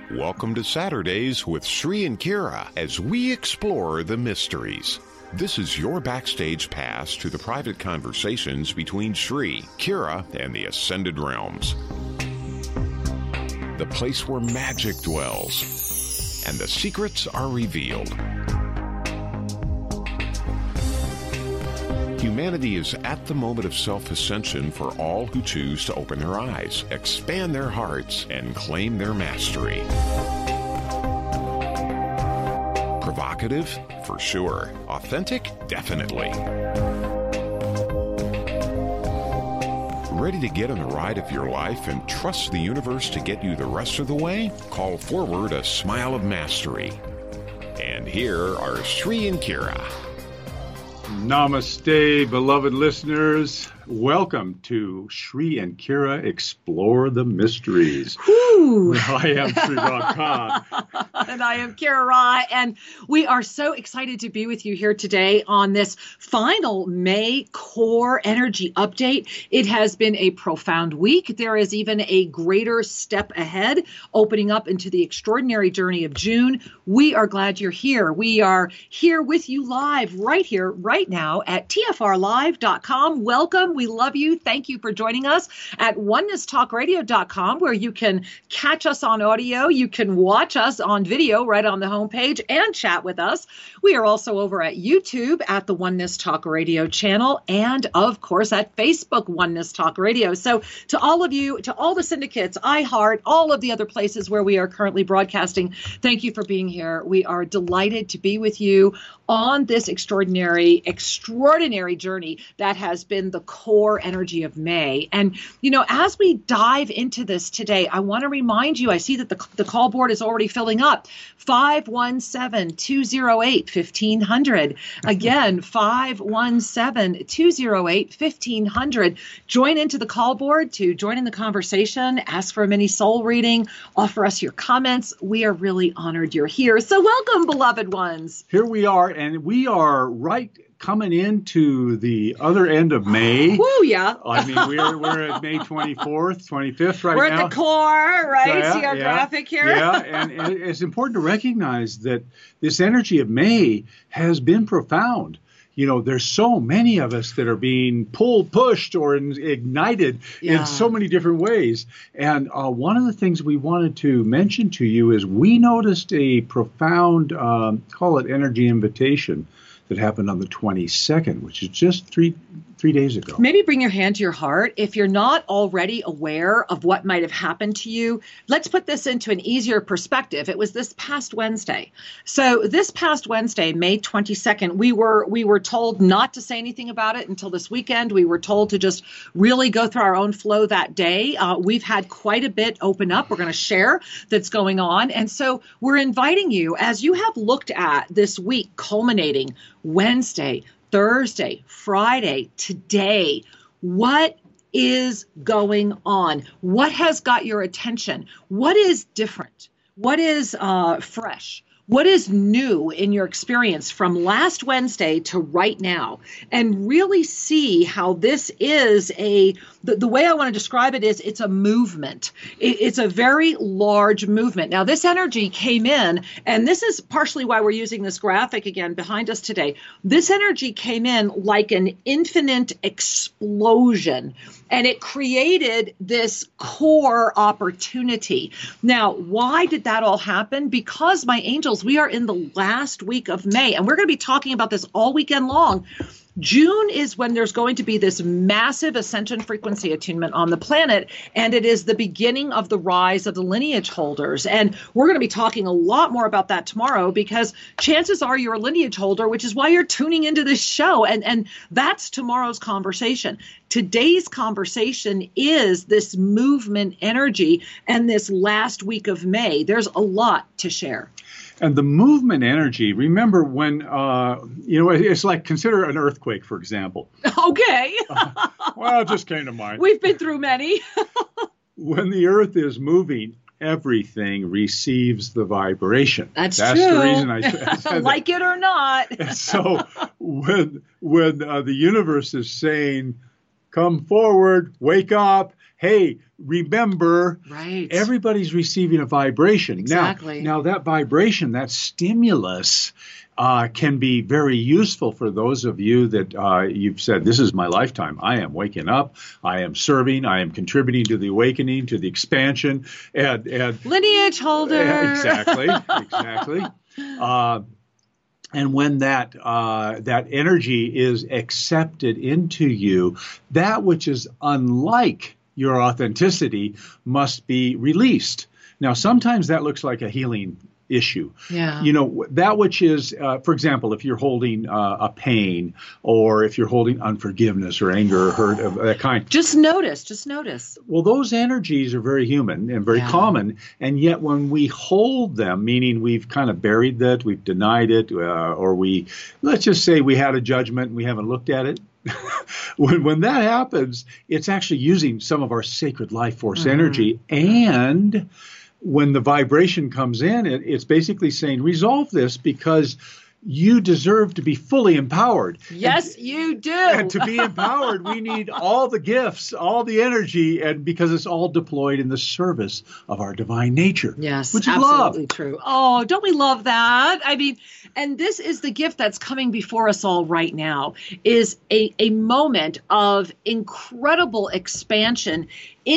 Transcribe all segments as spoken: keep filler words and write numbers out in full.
Welcome to Saturdays with Sri and Kira as we explore the mysteries. This is your backstage pass to the private conversations between Sri, Kira, and the Ascended Realms. The place where magic dwells and the secrets are revealed. Humanity is at the moment of self-ascension for all who choose to open their eyes, expand their hearts, and claim their mastery. Provocative? For sure. Authentic? Definitely. Ready to get on the ride of your life and trust the universe to get you the rest of the way? Call forward a smile of mastery. And here are Sri and Kira. Namaste, beloved listeners. Welcome to Sri and Kira Explore the Mysteries. Whew. I am Sri Khan. And I am Kira Rai. And we are so excited to be with you here today on this final May Core Energy Update. It has been a profound week. There is even a greater step ahead, opening up into the extraordinary journey of June. We are glad you're here. We are here with you live right here, right now at T F R live dot com. Welcome. We love you. Thank you for joining us at oneness talk radio dot com, where you can catch us on audio. You can watch us on video right on the homepage and chat with us. We are also over at YouTube at the Oneness Talk Radio channel and, of course, at Facebook Oneness Talk Radio. So to all of you, to all the syndicates, iHeart, all of the other places where we are currently broadcasting, thank you for being here. We are delighted to be with you on this extraordinary, extraordinary journey that has been the core energy of May. And, you know, as we dive into this today, I want to remind you, I see that the, the call board is already filling up. five one seven, two oh eight, fifteen hundred. Again, five one seven, two oh eight, fifteen hundred. Join into the call board to join in the conversation, ask for a mini soul reading, offer us your comments. We are really honored you're here. So welcome, beloved ones. Here we are, and we are right coming into the other end of May. Woo, yeah. I mean, we're we're at May twenty-fourth, twenty-fifth right we're now. We're at the core, right? Yeah, See our yeah, graphic here? Yeah, and, and it's important to recognize that this energy of May has been profound. You know, there's so many of us that are being pulled, pushed, or in, ignited yeah. in so many different ways. And uh, one of the things we wanted to mention to you is we noticed a profound, um, call it energy invitation, that happened on the twenty-second, which is just three three days ago. Maybe bring your hand to your heart. If you're not already aware of what might have happened to you, let's put this into an easier perspective. It was this past Wednesday. So this past Wednesday, May twenty-second, we were we were told not to say anything about it until this weekend. We were told to just really go through our own flow that day. Uh, we've had quite a bit open up. We're going to share that's going on. And so we're inviting you, as you have looked at this week culminating Wednesday, Thursday, Friday, today, what is going on? What has got your attention? What is different? What is uh, fresh? What is new in your experience from last Wednesday to right now? And really see how this is a, the, the way I want to describe it is it's a movement. It, it's a very large movement. Now, this energy came in, and this is partially why we're using this graphic again behind us today. This energy came in like an infinite explosion, and it created this core opportunity. Now, why did that all happen? Because, my angels, we are in the last week of May, and we're going to be talking about this all weekend long. June is when there's going to be this massive ascension frequency attunement on the planet, and it is the beginning of the rise of the lineage holders. And we're going to be talking a lot more about that tomorrow, because chances are you're a lineage holder, which is why you're tuning into this show. And, and that's tomorrow's conversation. Today's conversation is this movement energy and this last week of May. There's a lot to share. And the movement energy, remember when, uh, you know, it's like, consider an earthquake, for example. Okay. uh, well, it just came to mind. We've been through many. When the earth is moving, everything receives the vibration. That's, That's true. the reason I said like that. it or not. And so when, when uh, the universe is saying, come forward, wake up. Hey, remember, right. everybody's receiving a vibration. Exactly. Now, now that vibration, that stimulus, uh, can be very useful for those of you that uh, you've said, this is my lifetime. I am waking up. I am serving. I am contributing to the awakening, to the expansion. And, and lineage holder. Exactly, exactly. Uh, And when that uh, that energy is accepted into you, that which is unlike your authenticity must be released. Now, sometimes that looks like a healing issue. Yeah. You know, that which is, uh, for example, if you're holding uh, a pain, or if you're holding unforgiveness or anger or hurt of that kind. Just notice, just notice. Well, those energies are very human and very Yeah. common. And yet when we hold them, meaning we've kind of buried that, we've denied it, uh, or we, let's just say we had a judgment and we haven't looked at it. when, when that happens, it's actually using some of our sacred life force Mm-hmm. energy. And when the vibration comes in, it, it's basically saying, resolve this because you deserve to be fully empowered. Yes, and, you do. And to be empowered, we need all the gifts, all the energy, and because it's all deployed in the service of our divine nature. Yes, which is absolutely love. True. Oh, don't we love that? I mean, and this is the gift that's coming before us all right now, is a, a moment of incredible expansion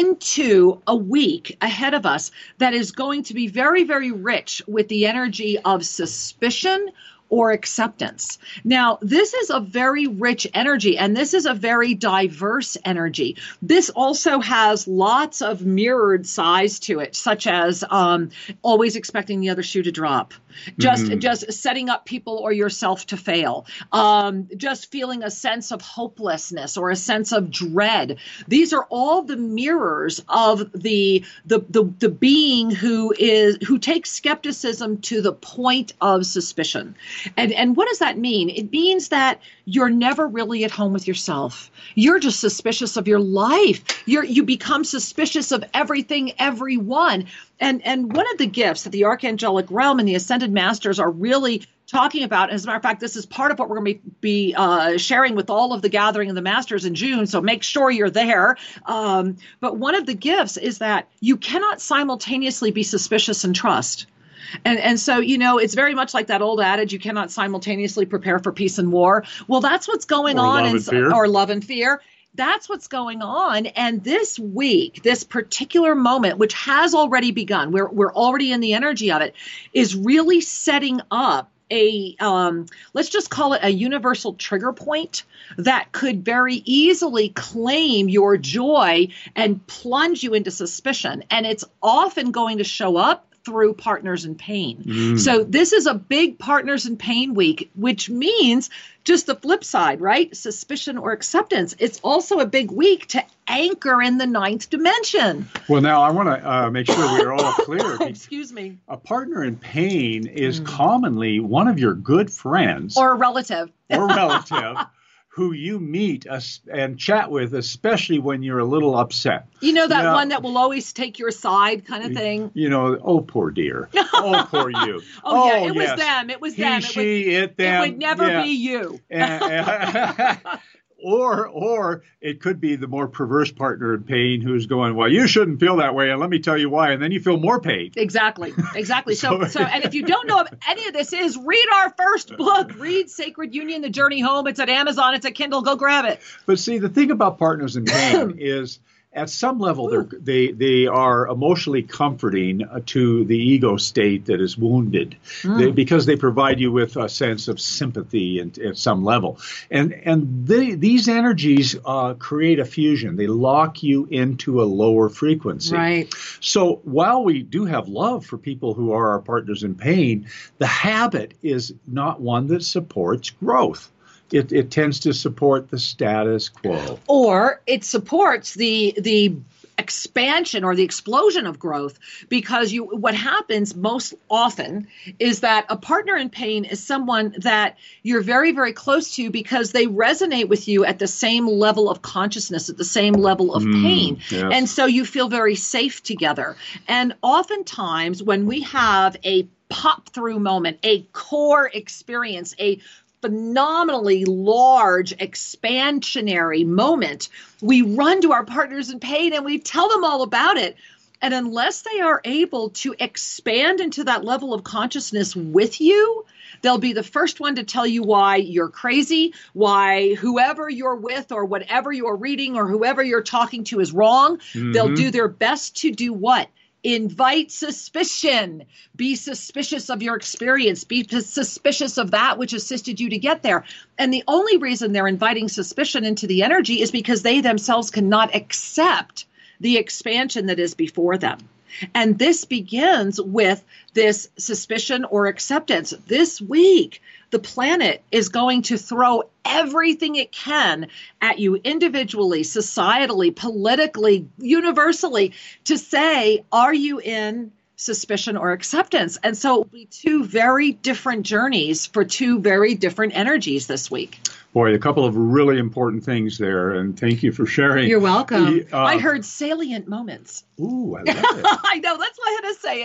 into a week ahead of us that is going to be very, very rich with the energy of suspicion or acceptance. Now, this is a very rich energy, and this is a very diverse energy. This also has lots of mirrored sides to it, such as um, always expecting the other shoe to drop, just mm-hmm. just setting up people or yourself to fail, um, just feeling a sense of hopelessness or a sense of dread. These are all the mirrors of the the the, the being who is who takes skepticism to the point of suspicion. And and what does that mean? It means that you're never really at home with yourself. You're just suspicious of your life. You're you become suspicious of everything, everyone. And and one of the gifts that the Archangelic Realm and the Ascended Masters are really talking about, as a matter of fact, this is part of what we're going to be uh, sharing with all of the Gathering of the Masters in June, so make sure you're there. Um, but one of the gifts is that you cannot simultaneously be suspicious and trust. And and so, you know, it's very much like that old adage, you cannot simultaneously prepare for peace and war. Well, that's what's going or on. Love in, and fear. Or love and fear. That's what's going on. And this week, this particular moment, which has already begun, we're, we're already in the energy of it, is really setting up a, um, let's just call it a universal trigger point that could very easily claim your joy and plunge you into suspicion. And it's often going to show up through Partners in Pain. Mm. So this is a big Partners in Pain week, which means just the flip side, right? Suspicion or acceptance. It's also a big week to anchor in the ninth dimension. Well, now I want to uh, make sure we're all clear. Excuse me. A partner in pain is mm. commonly one of your good friends. Or a relative. Or relative. Who you meet and chat with, especially when you're a little upset. You know, that now, one that will always take your side kind of thing? You know, oh, poor dear. Oh, poor you. oh, oh, yeah, it yes. was them. It was he, them. She, it, would, it, them. It would never yeah. be you. Or or it could be the more perverse partner in pain who's going, well, you shouldn't feel that way, and let me tell you why, and then you feel more pain. Exactly, exactly. so, so, and if you don't know what any of this is, read our first book, read Sacred Union, The Journey Home. It's at Amazon, it's at Kindle, go grab it. But see, the thing about Partners in Pain is, at some level, they're, they they are emotionally comforting to the ego state that is wounded, mm. they, because they provide you with a sense of sympathy and, at some level. And and they, these energies uh, create a fusion. They lock you into a lower frequency. Right. So while we do have love for people who are our partners in pain, the habit is not one that supports growth. It, it tends to support the status quo. Or it supports the the expansion or the explosion of growth, because you what happens most often is that a partner in pain is someone that you're very, very close to because they resonate with you at the same level of consciousness, at the same level of mm, pain. Yes. And so you feel very safe together. And oftentimes when we have a pop through moment, a core experience, a phenomenally large expansionary moment, we run to our partners in pain and we tell them all about it. And unless they are able to expand into that level of consciousness with you, they'll be the first one to tell you why you're crazy, why whoever you're with or whatever you're reading or whoever you're talking to is wrong. Mm-hmm. They'll do their best to do what? Invite suspicion. Be suspicious of your experience. Be suspicious of that which assisted you to get there. And the only reason they're inviting suspicion into the energy is because they themselves cannot accept the expansion that is before them. And this begins with this suspicion or acceptance. This week, the planet is going to throw everything it can at you individually, societally, politically, universally, to say, are you in suspicion or acceptance? And so it will be two very different journeys for two very different energies this week. Boy, a couple of really important things there, and thank you for sharing. You're welcome. Uh, I heard salient moments. Ooh, I love it. I know, that's why I had to say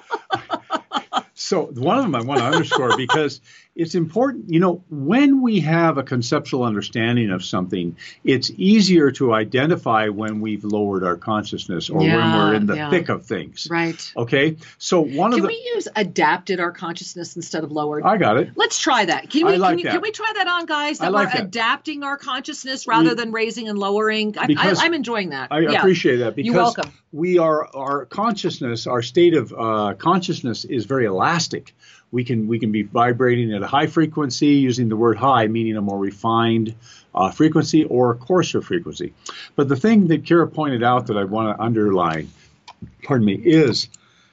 it. So one of them I want to underscore because it's important, you know, when we have a conceptual understanding of something, it's easier to identify when we've lowered our consciousness or yeah, when we're in the yeah. thick of things. Right. Okay. So one can of the. Can we use adapted our consciousness instead of lowered? I got it. Let's try that. Can we, I like can, you, that. can we try that on, guys? That I like we're that. adapting our consciousness rather we, than raising and lowering. I, I, I'm enjoying that. I yeah. appreciate that because You're welcome. we are, our consciousness, our state of uh, consciousness is very elastic. We can we can be vibrating at a high frequency, using the word high, meaning a more refined uh, frequency or a coarser frequency. But the thing that Kira pointed out that I want to underline, pardon me, is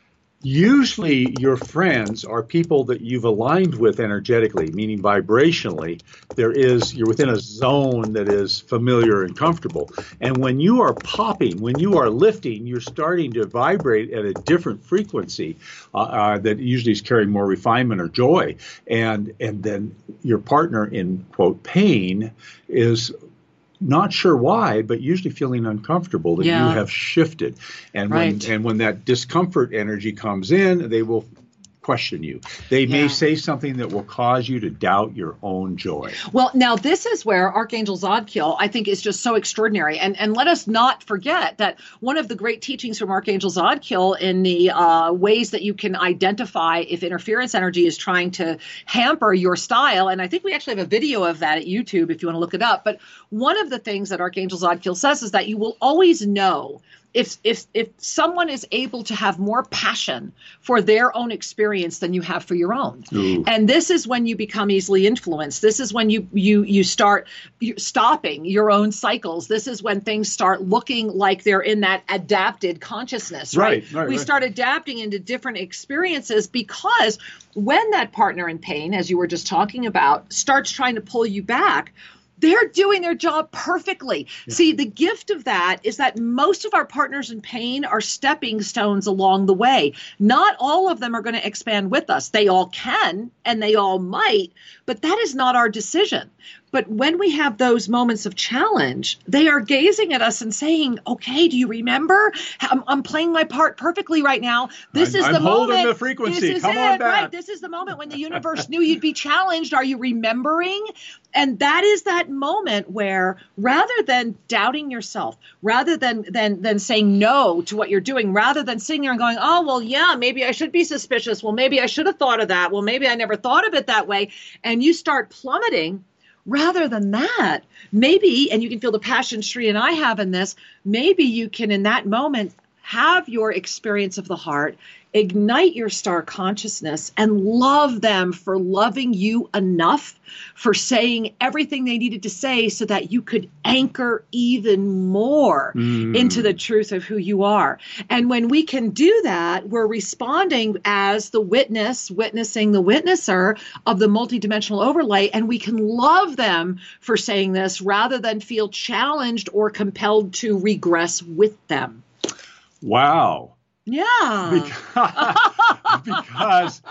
usually your friends are people that you've aligned with energetically, meaning vibrationally. There is, you're within a zone that is familiar and comfortable. And when you are popping, when you are lifting, you're starting to vibrate at a different frequency uh, uh, that usually is carrying more refinement or joy. And, and then your partner in, quote, pain is not sure why, but usually feeling uncomfortable that yeah. you have shifted. And right. when and when that discomfort energy comes in, they will question you. They yeah. may say something that will cause you to doubt your own joy. Well, now this is where Archangel Zadkiel, I think, is just so extraordinary. And and let us not forget that one of the great teachings from Archangel Zadkiel in the uh, ways that you can identify if interference energy is trying to hamper your style, and I think we actually have a video of that at YouTube if you want to look it up, but one of the things that Archangel Zadkiel says is that you will always know If if if someone is able to have more passion for their own experience than you have for your own, Ooh. And this is when you become easily influenced. This is when you you you start stopping your own cycles. This is when things start looking like they're in that adapted consciousness, right? Right, right we right. start adapting into different experiences because when that partner in pain, as you were just talking about, starts trying to pull you back, they're doing their job perfectly. Yeah. See, the gift of that is that most of our partners in pain are stepping stones along the way. Not all of them are going to expand with us. They all can, and they all might, but that is not our decision. But when we have those moments of challenge, they are gazing at us and saying, okay, do you remember? I'm, I'm playing my part perfectly right now. This I'm, is I'm the holding moment. the frequency. This is Come it, on back. right? This is the moment when the universe knew you'd be challenged. Are you remembering? And that is that moment where rather than doubting yourself, rather than, than, than saying no to what you're doing, rather than sitting there and going, oh, well, yeah, maybe I should be suspicious. Well, maybe I should have thought of that. Well, maybe I never thought of it that way. And you start plummeting. Rather than that, maybe, and you can feel the passion Sri and I have in this, maybe you can in that moment have your experience of the heart, ignite your star consciousness, and love them for loving you enough, for saying everything they needed to say so that you could anchor even more mm. into the truth of who you are. And when we can do that, we're responding as the witness, witnessing the witnesser of the multidimensional overlay, and we can love them for saying this rather than feel challenged or compelled to regress with them. Wow. Yeah. Because, because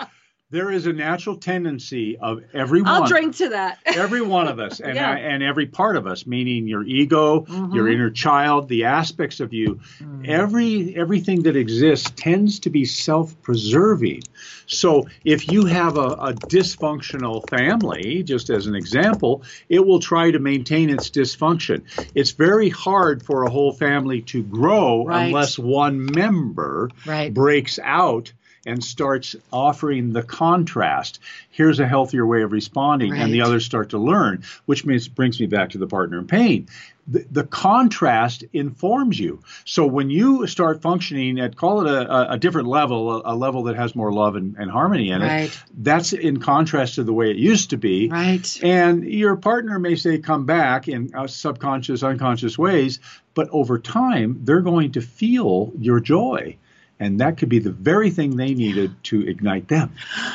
There is a natural tendency of every one. I'll drink to that. Every one of us, and Yeah. I, and every part of us, meaning your ego, Mhm. your inner child, the aspects of you, Mm. every everything that exists tends to be self-preserving. So if you have a, a dysfunctional family, just as an example, it will try to maintain its dysfunction. It's very hard for a whole family to grow Right. unless one member Right. breaks out and starts offering the contrast. Here's a healthier way of responding, and the Right. others start to learn, which means brings me back to the partner in pain. The, the contrast informs you. So when you start functioning at, call it a, a, a different level, a, a level that has more love and, and harmony in it, Right. that's in contrast to the way it used to be. Right. And your partner may say, come back in uh, subconscious, unconscious ways, but over time, they're going to feel your joy. And that could be the very thing they needed to ignite them.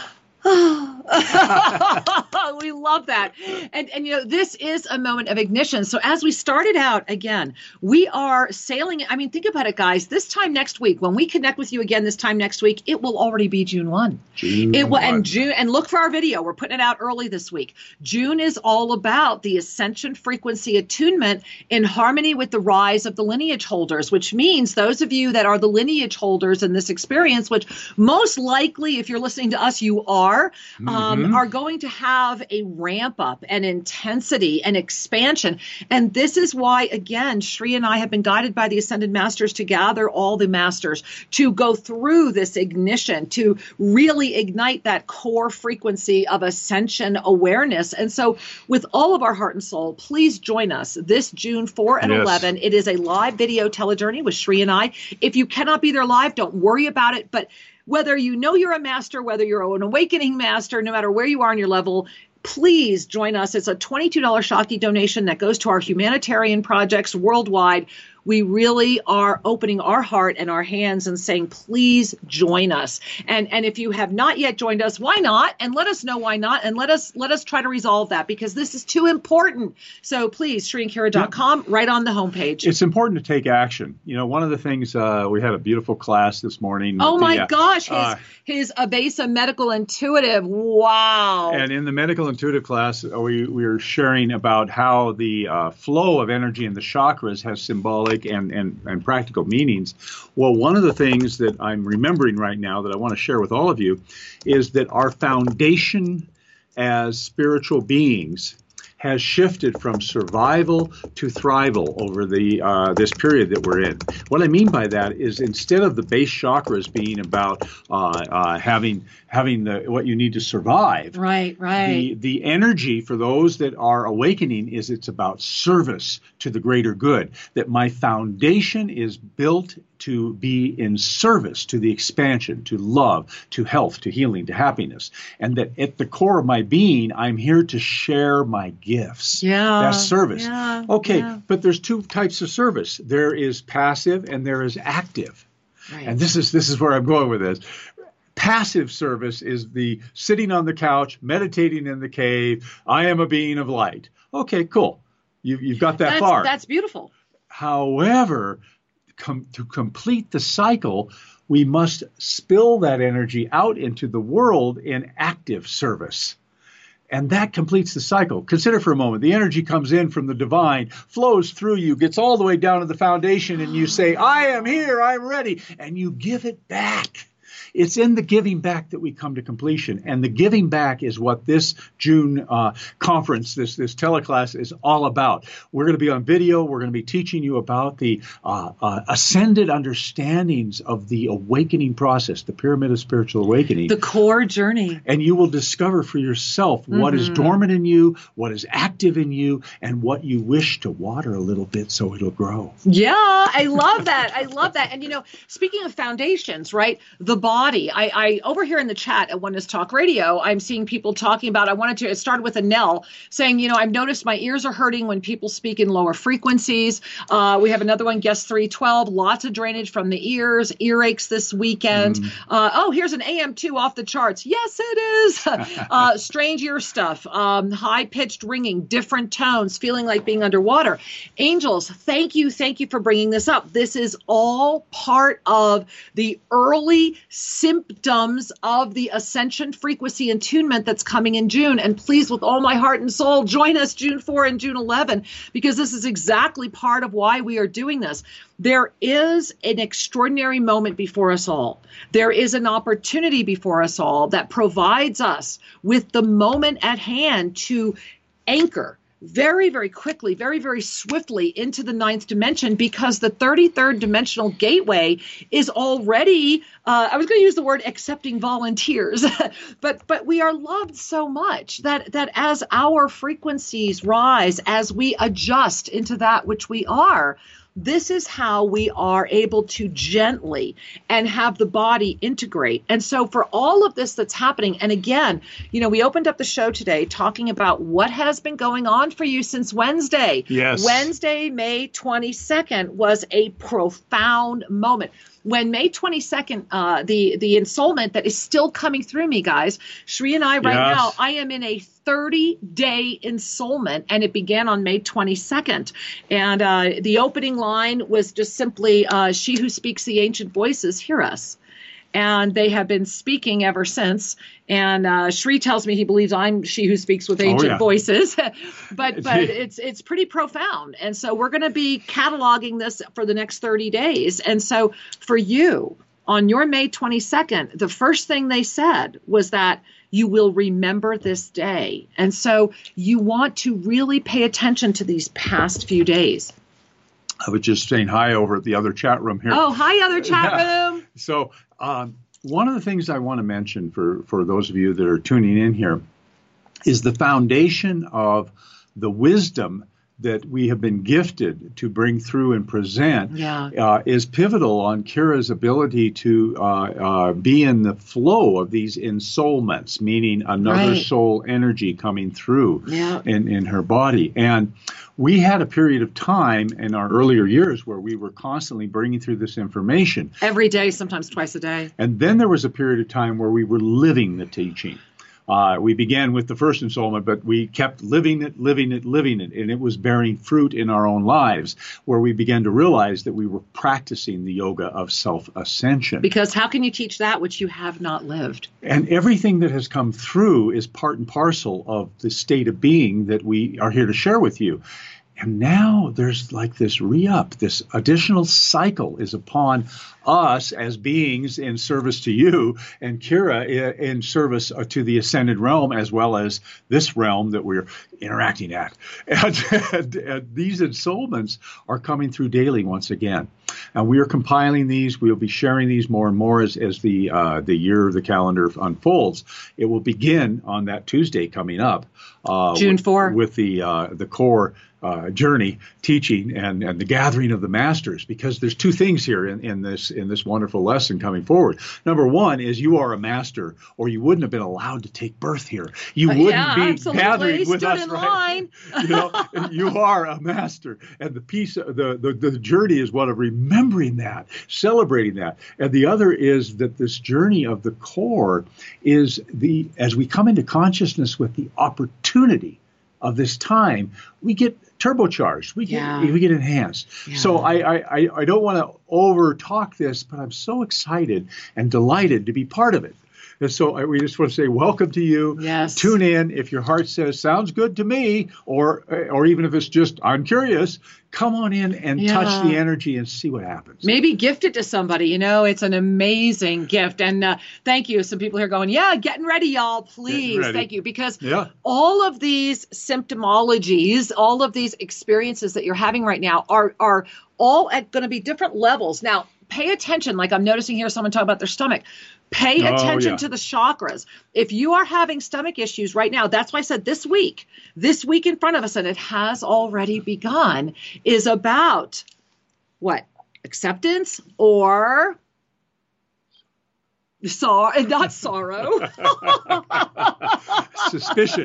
We love that. And, and, you know, this is a moment of ignition. So as we started out, again, we are sailing. I mean, think about it, guys. This time next week, when we connect with you again this time next week, it will already be June first. June It will, first. and June, and look for our video. We're putting it out early this week. June is all about the ascension frequency attunement in harmony with the rise of the lineage holders, which means those of you that are the lineage holders in this experience, which most likely, if you're listening to us, you are, um, Mhm. are going to have a ramp up and intensity and expansion. And this is why, again, Shri and I have been guided by the Ascended Masters to gather all the masters to go through this ignition, to really ignite that core frequency of ascension awareness. And so with all of our heart and soul, please join us this June fourth and Yes. eleven. It is a live video telejourney with Shri and I. If you cannot be there live, don't worry about it. But whether you know you're a master, whether you're an awakening master, no matter where you are on your level, please join us. It's a twenty-two dollars Shakti donation that goes to our humanitarian projects worldwide. We really are opening our heart and our hands and saying, please join us. And and if you have not yet joined us, why not? And let us know why not. And let us let us try to resolve that, because this is too important. So please, Shri and Kira dot com, right on the homepage. It's important to take action. You know, one of the things, uh, we had a beautiful class this morning. Oh with my the, uh, gosh, his uh, his Avesa Medical Intuitive. Wow. And in the medical intuitive class, uh, we, we were sharing about how the uh, flow of energy in the chakras has symbolic and, and, and practical meanings. Well, one of the things that I'm remembering right now that I want to share with all of you is that our foundation as spiritual beings has shifted from survival to thrival over the uh, this period that we're in. What I mean by that is, instead of the base chakras being about uh, uh, having having the what you need to survive, Right, right. the the energy for those that are awakening is it's about service to the greater good. That my foundation is built to be in service to the expansion, to love, to health, to healing, to happiness. And that at the core of my being, I'm here to share my gifts. Yeah, That's service. yeah, okay, yeah. but there's two types of service. There is passive and there is active. Right. And this is this is where I'm going with this. Passive service is the sitting on the couch, meditating in the cave. I am a being of light. Okay, cool. You, you've got that that's, far. That's beautiful. However, com- to complete the cycle, we must spill that energy out into the world in active service. And that completes the cycle. Consider for a moment, the energy comes in from the divine, flows through you, gets all the way down to the foundation, and you say, I am here, I'm ready, and you give it back. It's in the giving back that we come to completion. And the giving back is what this June uh, conference, this this teleclass is all about. We're going to be on video. We're going to be teaching you about the uh, uh, ascended understandings of the awakening process, the pyramid of spiritual awakening. The core journey. And you will discover for yourself what is dormant in you, what is active in you, and what you wish to water a little bit so it'll grow. Yeah, I love that. I love that. And, you know, speaking of foundations, right, the body, I, I over here in the chat at Oneness Talk Radio, I'm seeing people talking about, I wanted to, it started with a Nell saying, you know, I've noticed my ears are hurting when people speak in lower frequencies. Uh, we have another one, guest three twelve, lots of drainage from the ears, earaches this weekend. Mm. Uh, oh, here's an A M two off the charts. Yes, it is. uh, strange ear stuff, um, high-pitched ringing, different tones, feeling like being underwater. Angels, thank you. Thank you for bringing this up. This is all part of the early symptoms of the ascension frequency attunement that's coming in June. And please, with all my heart and soul, join us June fourth and June eleventh, because this is exactly part of why we are doing this. There is an extraordinary moment before us all. There is an opportunity before us all that provides us with the moment at hand to anchor very, very quickly, very, very swiftly into the ninth dimension, because the thirty-third dimensional gateway is already, uh, I was going to use the word accepting volunteers, but but we are loved so much that that as our frequencies rise, as we adjust into that which we are, this is how we are able to gently and have the body integrate. And so for all of this that's happening, and again, you know, we opened up the show today talking about what has been going on for you since Wednesday. Yes. Wednesday, May twenty-second was a profound moment. When May twenty-second, uh, the, the ensoulment that is still coming through me, guys, Sri and I right Yes. now, I am in a thirty-day ensoulment, and it began on May twenty-second. And uh, the opening line was just simply, uh, she who speaks the ancient voices, hear us. And they have been speaking ever since. And uh, Sri tells me he believes I'm she who speaks with ancient oh, yeah. voices. but but it's it's pretty profound. And so we're going to be cataloging this for the next thirty days. And so for you, on your May twenty-second, the first thing they said was that you will remember this day. And so you want to really pay attention to these past few days. I was just saying hi over at the other chat room here. Oh, hi, other chat Yeah. room. So um, one of the things I want to mention for, for those of you that are tuning in here is the foundation of the wisdom that we have been gifted to bring through and present Yeah. uh, is pivotal on Kira's ability to uh, uh, be in the flow of these ensoulments, meaning another Right. soul energy coming through Yeah. in, in her body. And we had a period of time in our earlier years where we were constantly bringing through this information. Every day, sometimes twice a day. And then there was a period of time where we were living the teaching. Uh, we began with the first ensoulment, but we kept living it, living it, living it, and it was bearing fruit in our own lives, where we began to realize that we were practicing the yoga of self-ascension. Because how can you teach that which you have not lived? And everything that has come through is part and parcel of the state of being that we are here to share with you. And now there's like this re-up, this additional cycle is upon us as beings in service to you, and Kira in service to the ascended realm, as well as this realm that we're interacting at. And, and, and these ensoulments are coming through daily once again. And we are compiling these. We'll be sharing these more and more as, as the uh, the year of the calendar unfolds. It will begin on that Tuesday coming up. Uh, June with, fourth. With the, uh, the core uh, journey, teaching, and, and the gathering of the masters. Because there's two things here in, in this in this wonderful lesson coming forward. Number one is you are a master, or you wouldn't have been allowed to take birth here. You Uh, wouldn't yeah, be absolutely. gathering with Stood us, in right? line. You know, you are a master, and the piece, the, the the journey is one of remembering that, celebrating that, and the other is that this journey of the core is the as we come into consciousness with the opportunity of this time, we get turbocharged, we get Yeah. we get enhanced. Yeah. So I I I don't want to over talk this, but I'm so excited and delighted to be part of it. And so I, we just want to say welcome to you. Yes. Tune in if your heart says sounds good to me, or or even if it's just I'm curious. Come on in and Yeah. touch the energy and see what happens. Maybe gift it to somebody. You know, it's an amazing gift. And uh, thank you. Some people here going, yeah, getting ready, y'all. Please. ready. Thank you. Because Yeah. all of these symptomologies, all of these experiences that you're having right now are, are all at going to be different levels. Now, pay attention. Like I'm noticing here someone talk about their stomach. Pay Oh, attention yeah. to the chakras. If you are having stomach issues right now, that's why I said this week, this week in front of us, and it has already begun, is about what? Acceptance or sorrow, not sorrow. Suspicion.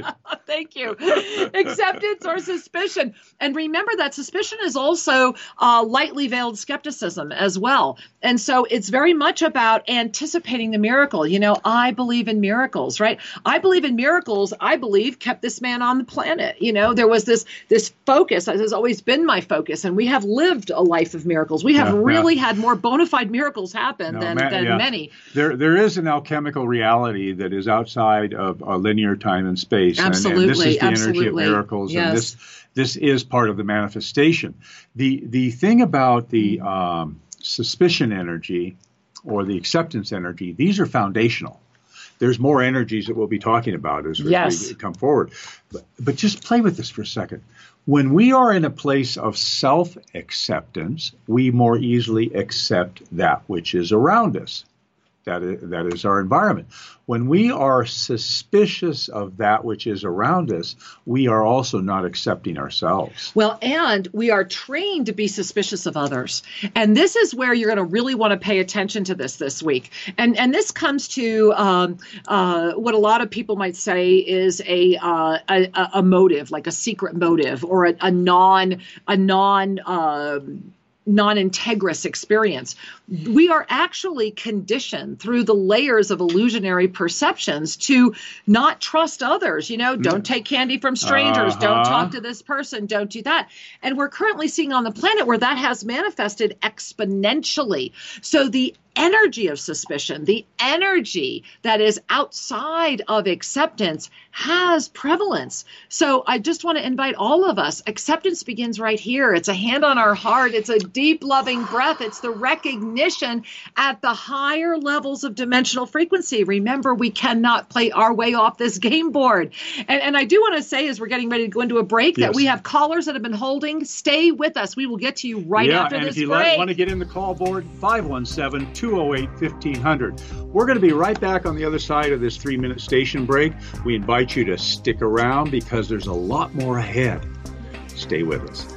Thank you. Acceptance or suspicion. And remember that suspicion is also uh, lightly veiled skepticism as well. And so it's very much about anticipating the miracle. You know, I believe in miracles, right? I believe in miracles, I believe, kept this man on the planet. You know, there was this this focus, that has always been my focus, and we have lived a life of miracles. We have yeah, really yeah. had more bona fide miracles happen no, than, man, than yeah. many. There, there is an alchemical reality that is outside of uh, linear time and space. Absolutely, and, and this is the absolutely. energy of miracles, yes. and this this is part of the manifestation. The the thing about the um, suspicion energy or the acceptance energy, these are foundational. There's more energies that we'll be talking about as we, yes. we come forward. But, but just play with this for a second. When we are in a place of self-acceptance, we more easily accept that which is around us. That is, that is our environment. When we are suspicious of that which is around us, we are also not accepting ourselves. Well, and we are trained to be suspicious of others. And this is where you're going to really want to pay attention to this this week. And and this comes to um, uh, what a lot of people might say is a uh, a, a motive, like a secret motive, or a, a non a non. Um, non-integrous experience. We are actually conditioned through the layers of illusionary perceptions to not trust others. You know, don't take candy from strangers, uh-huh. don't talk to this person, don't do that. And we're currently seeing on the planet where that has manifested exponentially. So the energy of suspicion, the energy that is outside of acceptance has prevalence. So I just want to invite all of us. Acceptance begins right here. It's a hand on our heart. It's a deep, loving breath. It's the recognition at the higher levels of dimensional frequency. Remember, we cannot play our way off this game board. And, and I do want to say, as we're getting ready to go into a break, yes. that we have callers that have been holding. Stay with us. We will get to you right yeah, after and this if you break. want to get in the call board, five one seven, two oh eight, fifteen hundred. We're going to be right back on the other side of this three-minute station break. We invite you to stick around because there's a lot more ahead. Stay with us.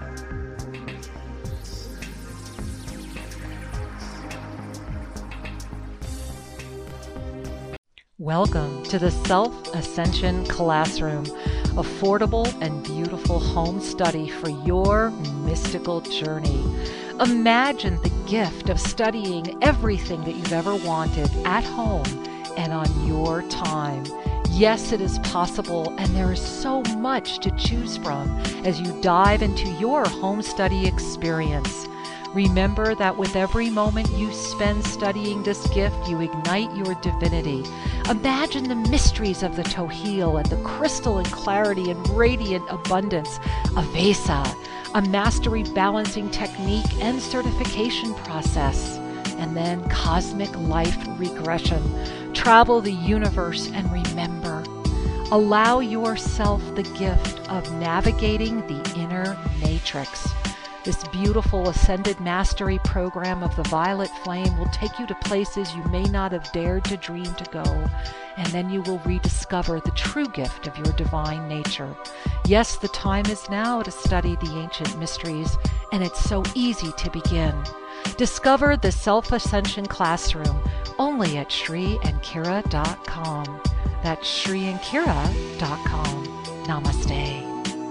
Welcome to the Self-Ascension Classroom, affordable and beautiful home study for your mystical journey. Imagine the gift of studying everything that you've ever wanted at home and on your time. Yes, it is possible, and there is so much to choose from as you dive into your home study experience. Remember that with every moment you spend studying this gift, you ignite your divinity. Imagine the mysteries of the Tohil and the crystalline clarity and radiant abundance of Vesa, a mastery balancing technique and certification process, and then cosmic life regression. Travel the universe and remember, allow yourself the gift of navigating the inner matrix. This beautiful Ascended Mastery program of the Violet Flame will take you to places you may not have dared to dream to go, and then you will rediscover the true gift of your divine nature. Yes, the time is now to study the ancient mysteries, and it's so easy to begin. Discover the Self-Ascension Classroom only at Sri and Kira dot com. That's Sri and Kira dot com. Namaste.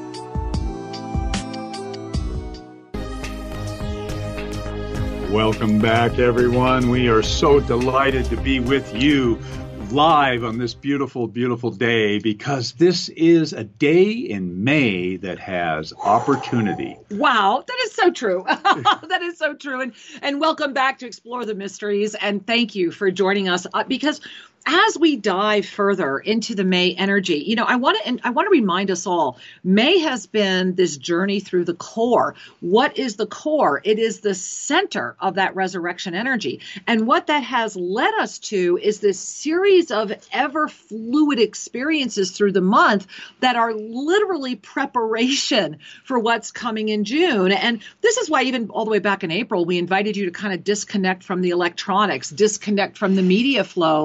Welcome back, everyone. We are so delighted to be with you live on this beautiful, beautiful day, because this is a day in May that has opportunity. Wow, that is so true. That is so true. And and welcome back to Explore the Mysteries. And thank you for joining us, uh, because as we dive further into the May energy, you know, I want to and I want to remind us all, May has been this journey through the core. What is the core? It is the center of that resurrection energy. And what that has led us to is this series of ever fluid experiences through the month that are literally preparation for what's coming in June. And this is why even all the way back in April, we invited you to kind of disconnect from the electronics, disconnect from the media flow, and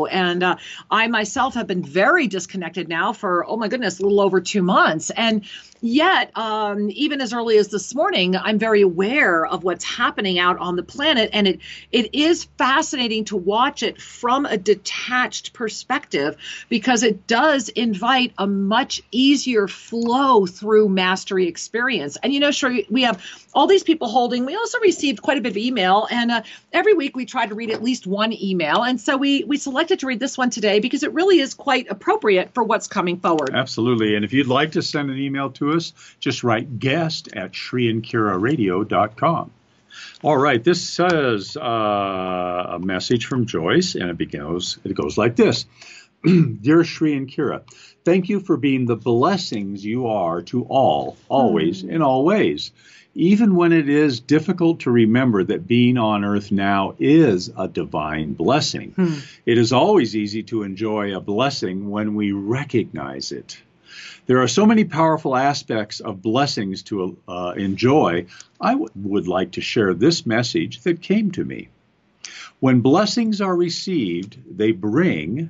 uh, I myself have been very disconnected now for, oh my goodness, a little over two months. And yet, um, even as early as this morning, I'm very aware of what's happening out on the planet. And it it is fascinating to watch it from a detached perspective, because it does invite a much easier flow through mastery experience. And, you know, sure, we have all these people holding. We also received quite a bit of email. And uh, every week we try to read at least one email. And so we, we selected to read this one today because it really is quite appropriate for what's coming forward. Absolutely. And if you'd like to send an email to us, just write guest at Sri and Kira Radio dot com. All right, this says uh, a message from Joyce, and it goes, it goes like this. Dear Sri and Kira, thank you for being the blessings you are to all, always, mm. in all ways. Even when it is difficult to remember that being on earth now is a divine blessing, mm. it is always easy to enjoy a blessing when we recognize it. There are so many powerful aspects of blessings to uh, enjoy. I w- would like to share this message that came to me. When blessings are received, they bring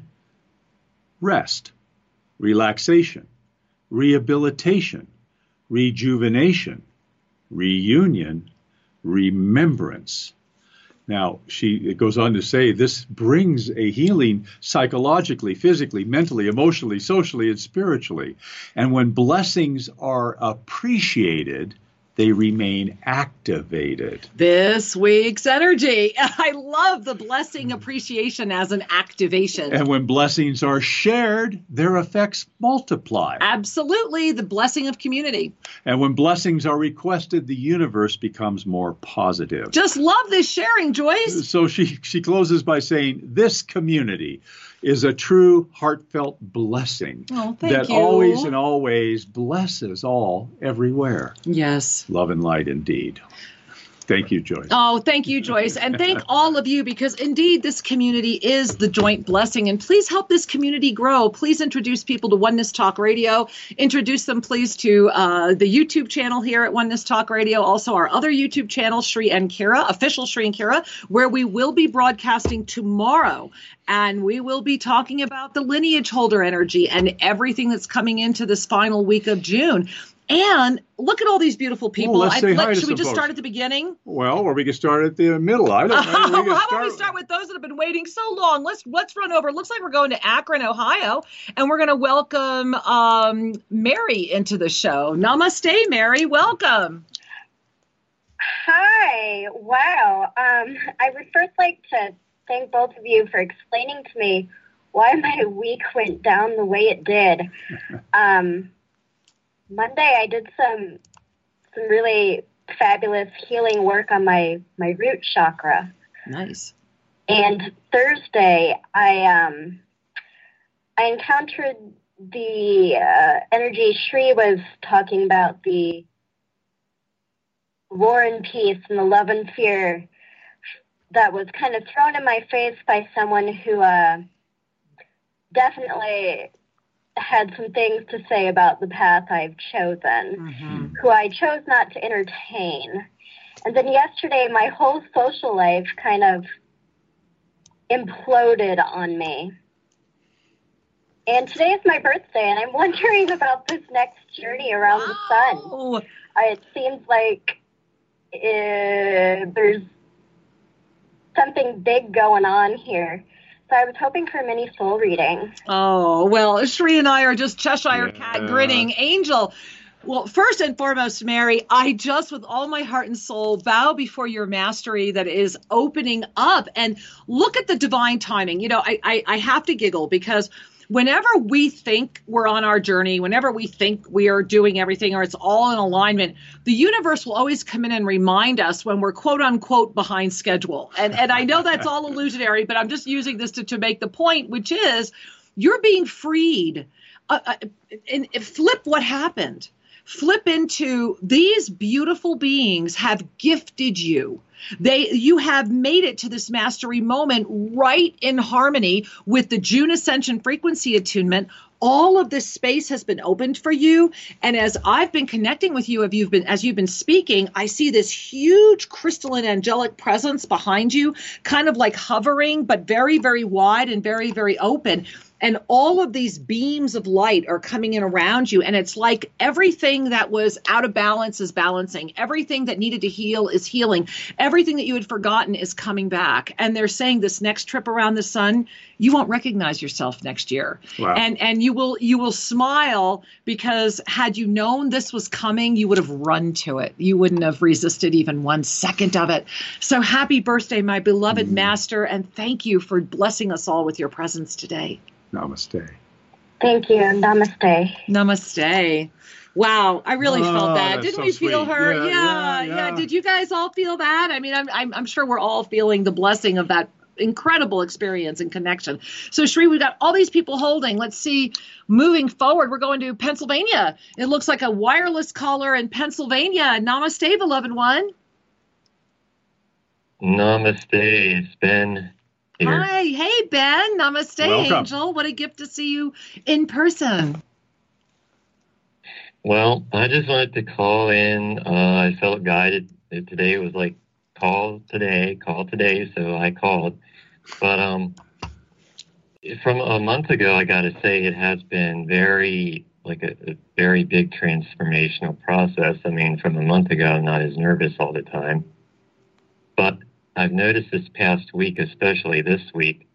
rest, relaxation, rehabilitation, rejuvenation, reunion, remembrance. Now, she it goes on to say this brings a healing psychologically, physically, mentally, emotionally, socially, and spiritually. And when blessings are appreciated, they remain activated. This week's energy. I love the blessing appreciation as an activation. And when blessings are shared, their effects multiply. Absolutely. The blessing of community. And when blessings are requested, the universe becomes more positive. Just love this sharing, Joyce. So she, she closes by saying, this community is a true heartfelt blessing oh, thank that you. always and always blesses all everywhere. Yes. Love and light indeed. Thank you, Joyce. Oh, thank you, Joyce. And thank all of you, because indeed this community is the joint blessing. And please help this community grow. Please introduce people to Oneness Talk Radio. Introduce them, please, to uh, the YouTube channel here at Oneness Talk Radio. Also, our other YouTube channel, Sri and Kira, official Sri and Kira, where we will be broadcasting tomorrow. And we will be talking about the lineage holder energy and everything that's coming into this final week of June. And look at all these beautiful people. Ooh, let's say I, hi let, to should we some just folks. start at the beginning? Well, or we can start at the middle. I don't know. Uh, We well, how start... about we start with those that have been waiting so long? Let's let's run over. It looks like we're going to Akron, Ohio, and we're going to welcome um, Mary into the show. Namaste, Mary. Welcome. Hi. Wow. Um, I would first like to thank both of you for explaining to me why my week went down the way it did. Um, Monday, I did some some really fabulous healing work on my, my root chakra. Nice. And Thursday, I um I encountered the uh, energy Sri was talking about, the war and peace and the love and fear that was kind of thrown in my face by someone who uh, definitely had some things to say about the path I've chosen, mm-hmm. who I chose not to entertain. And then yesterday, my whole social life kind of imploded on me. And today is my birthday, and I'm wondering about this next journey around wow. the sun. I, it seems like uh, there's something big going on here. So I was hoping for a mini soul reading. Oh, well, Sri and I are just Cheshire yeah. cat grinning. Angel, well, first and foremost, Mary, I just with all my heart and soul bow before your mastery that is opening up. And look at the divine timing. You know, I, I, I have to giggle because whenever we think we're on our journey, whenever we think we are doing everything or it's all in alignment, the universe will always come in and remind us when we're quote unquote behind schedule. And and I know that's all illusionary, but I'm just using this to, to make the point, which is you're being freed. Uh, uh, and, and flip what happened. Flip into these beautiful beings have gifted you. They, you have made it to this mastery moment right in harmony with the June Ascension frequency attunement, all of this space has been opened for you. And as I've been connecting with you, if you've been, as you've been speaking, I see this huge crystalline angelic presence behind you, kind of like hovering, but very, very wide and very, very open. And all of these beams of light are coming in around you. And it's like everything that was out of balance is balancing. Everything that needed to heal is healing. Everything that you had forgotten is coming back. And they're saying this next trip around the sun, you won't recognize yourself next year. Wow. And and you will you will smile, because had you known this was coming, you would have run to it. You wouldn't have resisted even one second of it. So happy birthday, my beloved mm. master. And thank you for blessing us all with your presence today. Namaste. Thank you. Namaste. Namaste. Wow, I really oh, felt that. Didn't so we feel sweet. her? Yeah yeah, yeah, yeah, yeah. Did you guys all feel that? I mean, I'm, I'm, I'm sure we're all feeling the blessing of that incredible experience and connection. So, Sri, we've got all these people holding. Let's see. Moving forward, we're going to Pennsylvania. It looks like a wireless caller in Pennsylvania. Namaste, beloved one. Namaste. It's Ben. Here. Hi, hey Ben, namaste, Welcome. Angel. What a gift to see you in person. Well, I just wanted to call in. Uh, I felt guided. Today was like call today, call today, so I called. But um, from a month ago, I got to say it has been very like a, a very big transformational process. I mean, from a month ago, I'm not as nervous all the time, but I've noticed this past week, especially this week,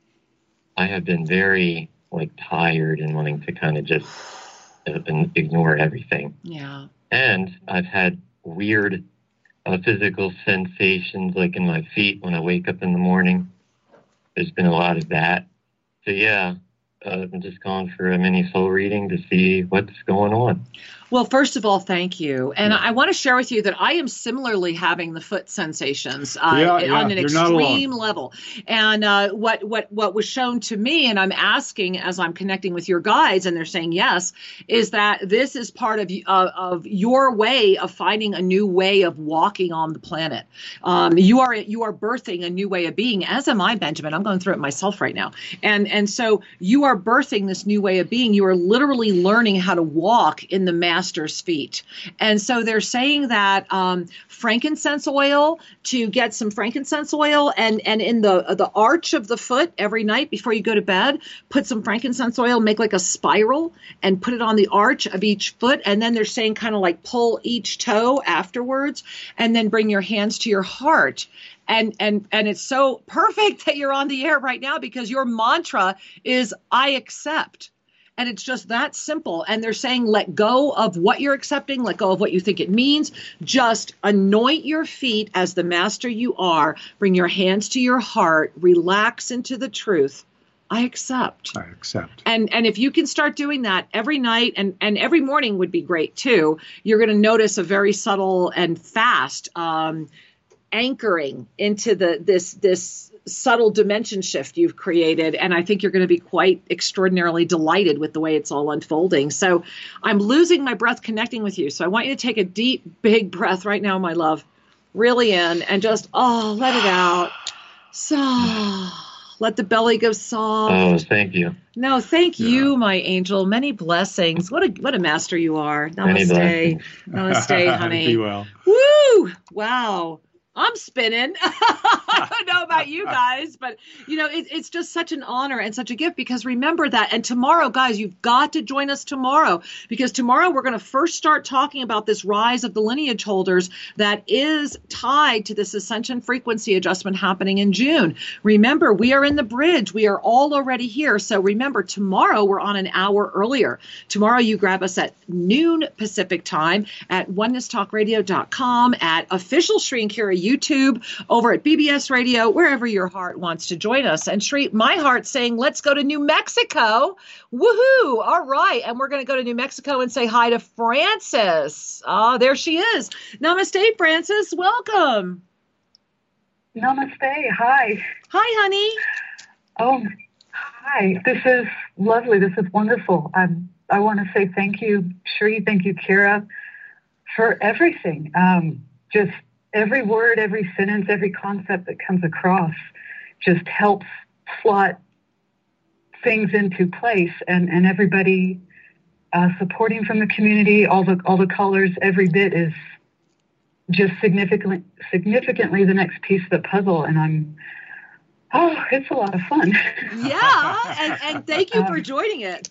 I have been very like tired and wanting to kind of just uh, ignore everything. Yeah. And I've had weird uh, physical sensations like in my feet when I wake up in the morning. There's been a lot of that. So yeah, uh, I'm just calling for a mini soul reading to see what's going on. Well, first of all, thank you. And I want to share with you that I am similarly having the foot sensations uh, yeah, yeah, on an you're extreme level. And uh, what, what, what was shown to me, and I'm asking as I'm connecting with your guides, and they're saying yes, is that this is part of, uh, of your way of finding a new way of walking on the planet. Um, you are you are birthing a new way of being, as am I, Benjamin. I'm going through it myself right now. And, and so you are birthing this new way of being. You are literally learning how to walk in the mass master's feet. And so they're saying that um, frankincense oil, to get some frankincense oil and, and in the, the arch of the foot every night before you go to bed, put some frankincense oil, make like a spiral and put it on the arch of each foot. And then they're saying kind of like pull each toe afterwards and then bring your hands to your heart. And, and, and it's so perfect that you're on the air right now because your mantra is I accept. And it's just that simple. And they're saying, let go of what you're accepting, let go of what you think it means. Just anoint your feet as the master you are. Bring your hands to your heart. Relax into the truth. I accept. I accept. And and if you can start doing that every night, and, and every morning would be great too, you're going to notice a very subtle and fast um, anchoring into the this this subtle dimension shift you've created. And I think you're going to be quite extraordinarily delighted with the way it's all unfolding. So I'm losing my breath connecting with you. So I want you to take a deep, big breath right now, my love, really in and just, oh, let it out. So let the belly go soft. Oh, thank you. No, thank yeah. you, my angel. Many blessings. What a what a master you are. Namaste. Namaste, honey. Be well. Woo! Wow. I'm spinning. I don't know about you guys, but you know, it, it's just such an honor and such a gift because remember that. And tomorrow, guys, you've got to join us tomorrow because tomorrow we're going to first start talking about this rise of the lineage holders that is tied to this ascension frequency adjustment happening in June. Remember, we are in the bridge. We are all already here. So remember, tomorrow we're on an hour earlier. Tomorrow you grab us at noon Pacific time at oneness talk radio dot com, at official Sri and Kira YouTube, over at B B S Radio, wherever your heart wants to join us. And Sri, my heart's saying, let's go to New Mexico. Woohoo. All right. And we're going to go to New Mexico and say hi to Frances. Oh, there she is. Namaste, Frances. Welcome. Namaste. Hi. Hi, honey. Oh, hi. This is lovely. This is wonderful. I'm, I want to say thank you, Sri. Thank you, Kira, for everything. Um, just every word, every sentence, every concept that comes across just helps slot things into place, and, and everybody uh, supporting from the community, all the all the callers, every bit is just significantly significantly the next piece of the puzzle, and I'm oh, it's a lot of fun. Yeah, and, and thank you for um, joining it.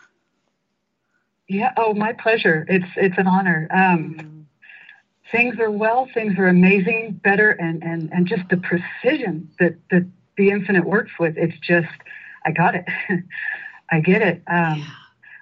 Yeah, oh, my pleasure. It's it's an honor. Um, mm. Things are well, things are amazing, better, and and and just the precision that that the Infinite works with. It's just, I got it. I get it. Um, yeah.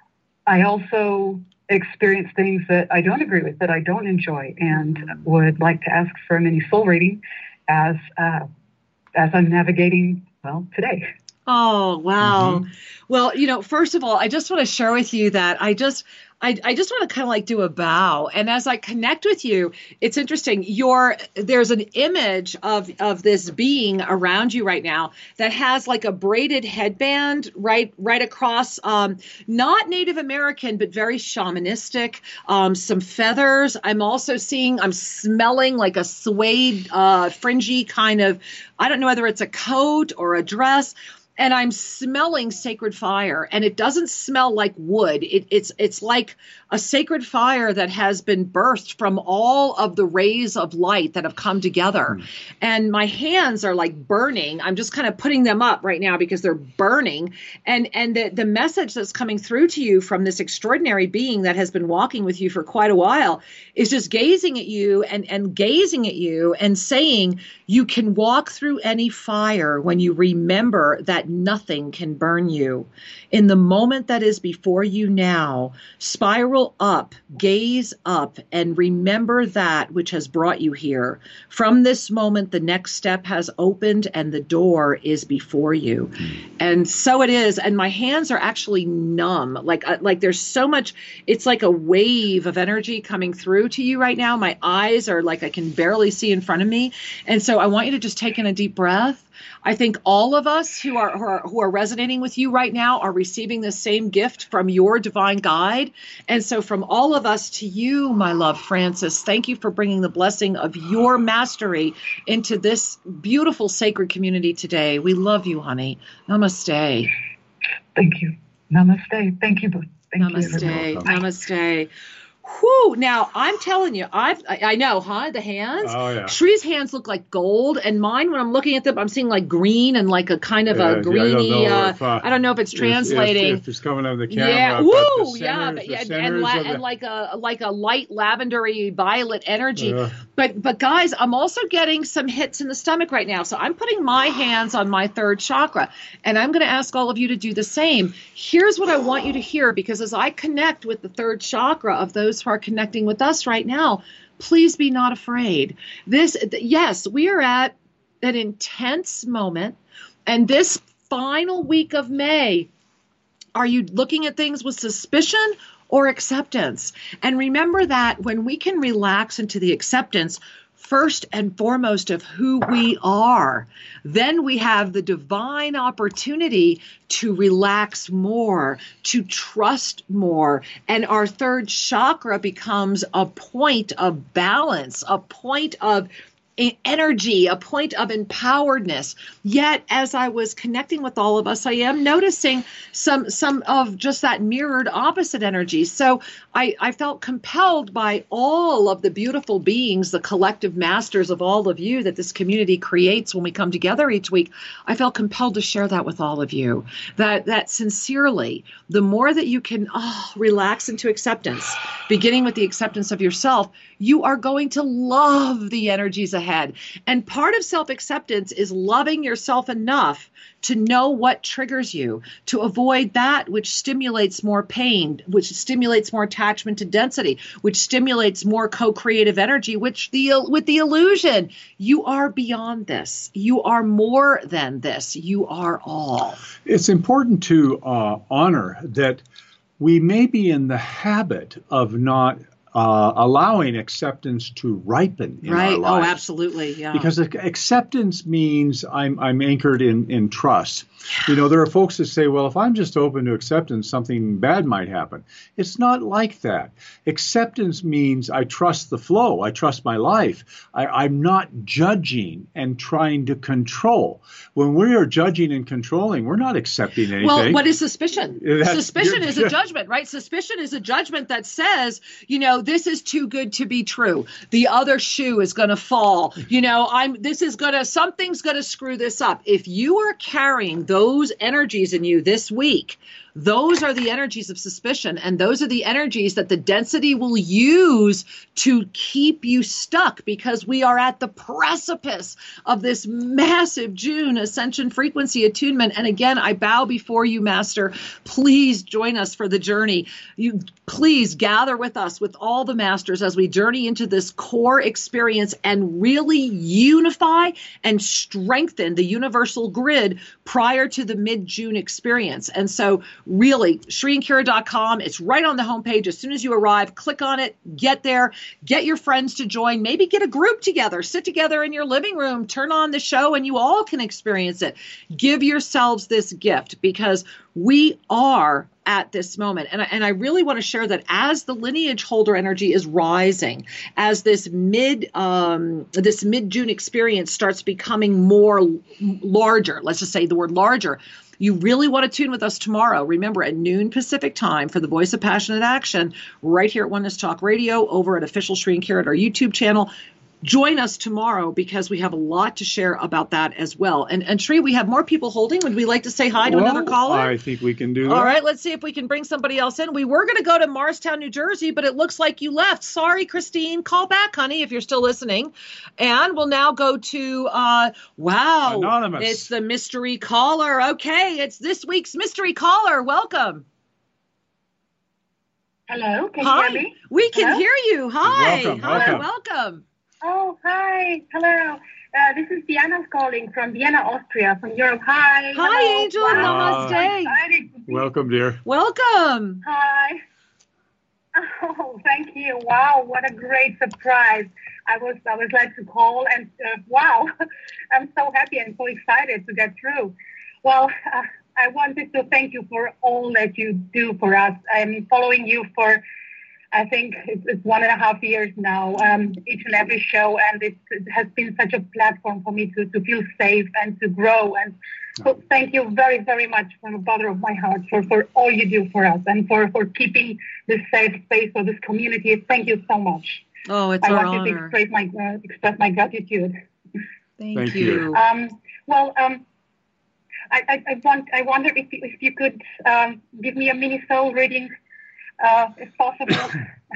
I also experience things that I don't agree with, that I don't enjoy, and mm-hmm. would like to ask for a mini soul reading as uh, as I'm navigating, well, today. Oh, wow. Mm-hmm. Well, you know, first of all, I just want to share with you that I just I, I just want to kind of like do a bow. And as I connect with you, it's interesting. Your there's an image of, of this being around you right now that has like a braided headband right right across, um, not Native American, but very shamanistic, um, some feathers. I'm also seeing, I'm smelling like a suede, uh, fringy kind of, I don't know whether it's a coat or a dress. And I'm smelling sacred fire, and it doesn't smell like wood. It, it's it's like a sacred fire that has been birthed from all of the rays of light that have come together. Mm. And my hands are like burning. I'm just kind of putting them up right now because they're burning. And and the, the message that's coming through to you from this extraordinary being that has been walking with you for quite a while is just gazing at you and, and gazing at you and saying, you can walk through any fire when you remember that nothing can burn you. In the moment that is before you now, spiral up, gaze up, and remember that which has brought you here. From this moment, the next step has opened and the door is before you. And so it is. And my hands are actually numb. Like, uh, like there's so much, it's like a wave of energy coming through to you right now. My eyes are like, I can barely see in front of me. And so I want you to just take in a deep breath. I think all of us who are, who are who are resonating with you right now are receiving the same gift from your divine guide. And so from all of us to you, my love, Frances, thank you for bringing the blessing of your mastery into this beautiful sacred community today. We love you, honey. Namaste. Thank you. Namaste. Thank you. Thank Namaste. you. Namaste. Whew, now I'm telling you, I've, I, I know, huh? The hands. Oh, yeah. Shree's hands look like gold, and mine, when I'm looking at them, I'm seeing like green and like a kind of yeah, a greeny. Yeah, I, don't uh, if, uh, I don't know if it's translating. If, if it's coming on the camera. Yeah, woo, yeah, but, yeah, and, la- the... and like a like a light lavendery violet energy. Uh, but but guys, I'm also getting some hits in the stomach right now. So I'm putting my hands on my third chakra, and I'm going to ask all of you to do the same. Here's what I want you to hear, because as I connect with the third chakra of those who are connecting with us right now, please be not afraid. This, yes, we are at an intense moment, and this final week of May, are you looking at things with suspicion or acceptance? And remember that when we can relax into the acceptance, first and foremost, of who we are, then we have the divine opportunity to relax more, to trust more. And our third chakra becomes a point of balance, a point of energy, a point of empoweredness. Yet, as I was connecting with all of us, I am noticing some some of just that mirrored opposite energy. So I, I felt compelled by all of the beautiful beings, the collective masters of all of you that this community creates when we come together each week. I felt compelled to share that with all of you, that that sincerely, the more that you can oh, relax into acceptance, beginning with the acceptance of yourself, you are going to love the energies ahead. And part of self-acceptance is loving yourself enough to know what triggers you, to avoid that which stimulates more pain, which stimulates more attachment to density, which stimulates more co-creative energy, which the with the illusion, you are beyond this. You are more than this. You are all. It's important to uh, honor that we may be in the habit of not uh, allowing acceptance to ripen in right. our lives. Oh, absolutely. Yeah. Because acceptance means I'm I'm anchored in, in trust. You know, there are folks that say, well, if I'm just open to acceptance, something bad might happen. It's not like that. Acceptance means I trust the flow. I trust my life. I, I'm not judging and trying to control. When we are judging and controlling, we're not accepting anything. Well, what is suspicion? That's, suspicion is a judgment, right? Suspicion is a judgment that says, you know, this is too good to be true. The other shoe is going to fall. You know, I'm. This is going to, something's going to screw this up. If you are carrying those energies in you this week, those are the energies of suspicion, and those are the energies that the density will use to keep you stuck, because we are at the precipice of this massive June ascension frequency attunement. And again, I bow before you, Master. Please join us for the journey. You please gather with us, with all the masters, as we journey into this core experience and really unify and strengthen the universal grid prior to the mid-June experience. And so really, Sri and Kira dot com. It's right on the homepage. As soon as you arrive, click on it, get there, get your friends to join, maybe get a group together, sit together in your living room, turn on the show, and you all can experience it. Give yourselves this gift, because we are at this moment. And I, and I really want to share that as the lineage holder energy is rising, as this mid um, this mid-June experience starts becoming more larger, let's just say the word larger, you really want to tune with us tomorrow. Remember, at noon Pacific time for the Voice of Passionate Action, right here at Oneness Talk Radio, over at Official Sri and Kira at our YouTube channel. Join us tomorrow, because we have a lot to share about that as well. And, and Sri, we have more people holding. Would we like to say hi to well, another caller? I think we can do that. All right, let's see if we can bring somebody else in. We were going to go to Morristown, New Jersey, but it looks like you left. Sorry, Christine. Call back, honey, if you're still listening. And we'll now go to, uh, wow. Anonymous. It's the mystery caller. Okay, it's this week's mystery caller. Welcome. Hello, can hi. you hear me? We can Hello? hear you. Hi. Welcome, Hi, welcome. welcome. Oh, hi. Hello. Uh, this is Diana calling from Vienna, Austria, from Europe. Hi. Hi, Hello. Angel. Wow. Namaste. Excited to be- Welcome, dear. Welcome. Hi. Oh, thank you. Wow, what a great surprise. I was I was glad to call, and uh, wow, I'm so happy and so excited to get through. Well, uh, I wanted to thank you for all that you do for us. I'm following you for, I think it's, it's one and a half years now, um, each and every show, and it, it has been such a platform for me to, to feel safe and to grow. And so thank you very, very much from the bottom of my heart for, for all you do for us, and for, for keeping this safe space for this community. Thank you so much. Oh, it's I our want honor. to express my, uh, express my gratitude. Thank, Thank you. you. Um, well, um, I, I, I want I wonder if you, if you could um, give me a mini soul reading, uh, if possible.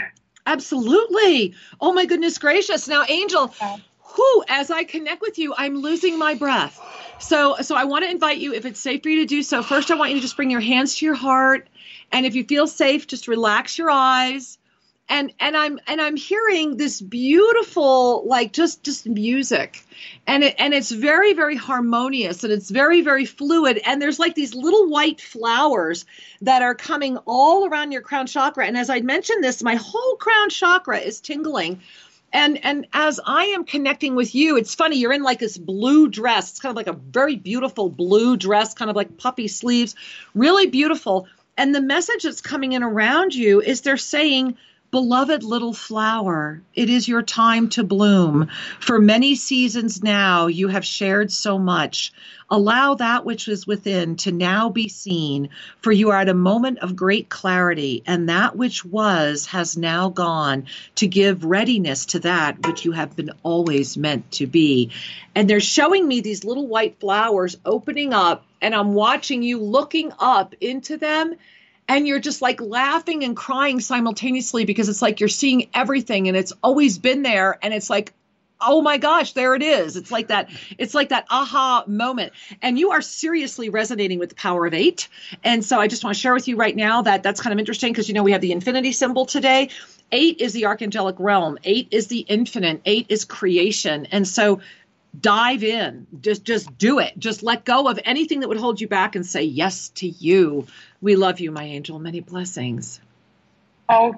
Absolutely. Oh my goodness gracious. Now, Angel, who, as I connect with you, I'm losing my breath. So, so I want to invite you, if it's safe for you to do so. First, I want you to just bring your hands to your heart, and if you feel safe, just relax your eyes. And and I'm and I'm hearing this beautiful, like just just music, and it and it's very very harmonious, and it's very very fluid, and there's like these little white flowers that are coming all around your crown chakra. And as I mentioned this, my whole crown chakra is tingling. And and as I am connecting with you, it's funny, you're in like this blue dress. It's kind of like a very beautiful blue dress, kind of like puffy sleeves, really beautiful. And the message that's coming in around you is they're saying, beloved little flower, it is your time to bloom. For many seasons now, you have shared so much. Allow that which is within to now be seen, for you are at a moment of great clarity, and that which was has now gone, to give readiness to that which you have been always meant to be. And they're showing me these little white flowers opening up, and I'm watching you looking up into them. And you're just like laughing and crying simultaneously, because it's like you're seeing everything, and it's always been there. And it's like, oh my gosh, there it is. It's like that. It's like that aha moment. And you are seriously resonating with the power of eight. And so I just want to share with you right now that that's kind of interesting, because, you know, we have the infinity symbol today. Eight is the archangelic realm. Eight is the infinite. Eight is creation. And so dive in, just, just do it. Just let go of anything that would hold you back and say yes to you. We love you, my angel. Many blessings. Oh,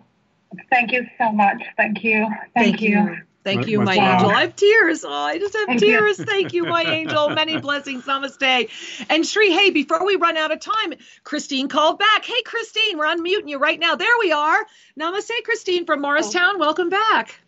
Thank you so much. Thank you. Thank, Thank you. you. Thank you, my wow. angel. I have tears. Oh, I just have Thank tears. You. Thank you, my angel. Many blessings. Namaste. And Sri, hey, before we run out of time, Christine called back. Hey, Christine, we're unmuting you right now. There we are. Namaste, Christine from Morristown. Oh. Welcome back.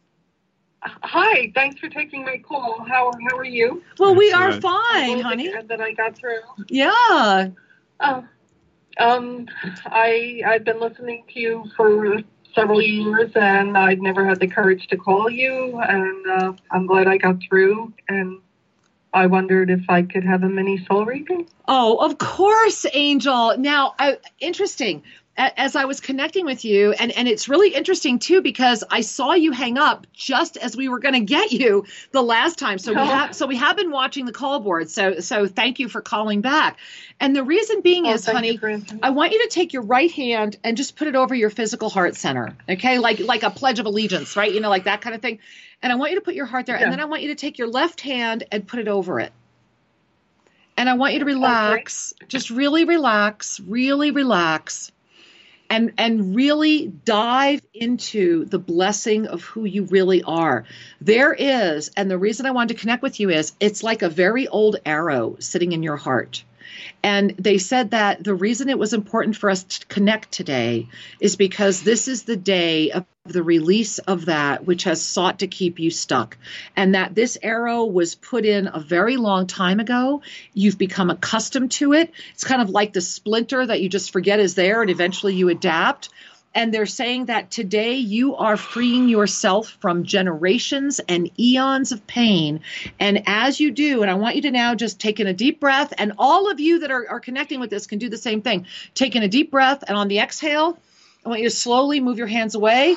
Hi. Thanks for taking my call. How, how are you? Well, we are fine, honey. That I got through. Yeah. Oh. Um, I, I've been listening to you for several years, and I've never had the courage to call you, and uh, I'm glad I got through, and I wondered if I could have a mini soul reading. Oh, of course, Angel. Now, I, interesting. As I was connecting with you, and, and it's really interesting, too, because I saw you hang up just as we were going to get you the last time. So, oh. we have, so we have been watching the call board. So so thank you for calling back. And the reason being oh, is, honey, I want you to take your right hand and just put it over your physical heart center, okay, like like a pledge of allegiance, right? You know, like that kind of thing. And I want you to put your heart there. Yeah. And then I want you to take your left hand and put it over it. And I want you to relax, okay. Just really relax, really relax. And and really dive into the blessing of who you really are. There is, and the reason I wanted to connect with you is, it's like a very old arrow sitting in your heart. And they said that the reason it was important for us to connect today is because this is the day of the release of that which has sought to keep you stuck. And that this arrow was put in a very long time ago. You've become accustomed to it. It's kind of like the splinter that you just forget is there, and eventually you adapt. And they're saying that today you are freeing yourself from generations and eons of pain. And as you do, and I want you to now just take in a deep breath, and all of you that are, are connecting with this can do the same thing. Take in a deep breath, and on the exhale, I want you to slowly move your hands away.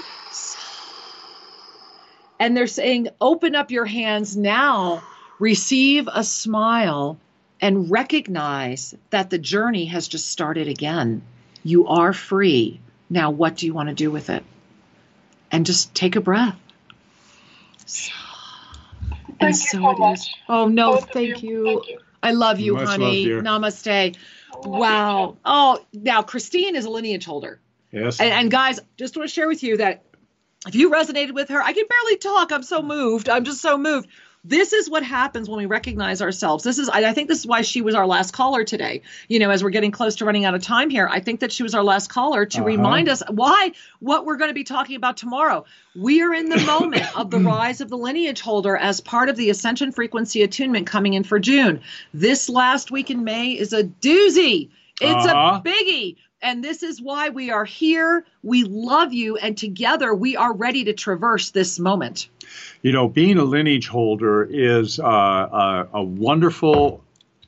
And they're saying, open up your hands now, receive a smile, and recognize that the journey has just started again. You are free. Now, what do you want to do with it? And just take a breath. Thank and you so, so much. Is. Oh, no, thank you. you. Thank you. I love you, Much honey. Love, Namaste. Wow. Oh, now, Christine is a lineage holder. Yes. And, and guys, just want to share with you that if you resonated with her, I can barely talk. I'm so moved. I'm just so moved. This is what happens when we recognize ourselves. This is, I think this is why she was our last caller today. You know, as we're getting close to running out of time here, I think that she was our last caller to uh-huh. remind us why, what we're going to be talking about tomorrow. We are in the moment of the rise of the lineage holder as part of the Ascension Frequency Attunement coming in for June. This last week in May is a doozy. It's uh-huh. a biggie. And this is why we are here. We love you. And together we are ready to traverse this moment. You know, being a lineage holder is uh, a, a wonderful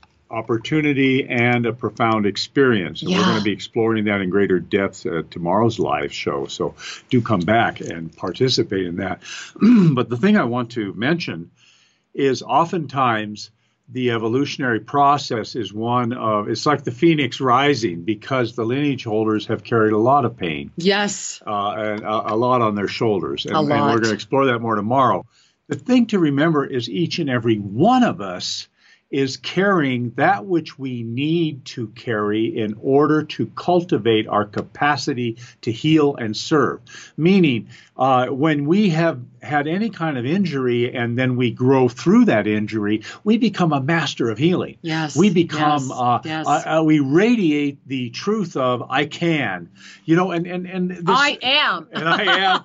opportunity and a profound experience. And yeah. we're going to be exploring that in greater depth at tomorrow's live show. So do come back and participate in that. But the thing I want to mention is oftentimes the evolutionary process is one of, it's like the phoenix rising, because the lineage holders have carried a lot of pain. Yes. Uh, and a, a lot on their shoulders. And, a lot. And we're going to explore that more tomorrow. The thing to remember is each and every one of us is carrying that which we need to carry in order to cultivate our capacity to heal and serve. Meaning, uh, when we have had any kind of injury and then we grow through that injury, we become a master of healing. Yes. We become, yes. Uh, yes. Uh, uh, we radiate the truth of I can, you know, and, and, and this, I am. And I am.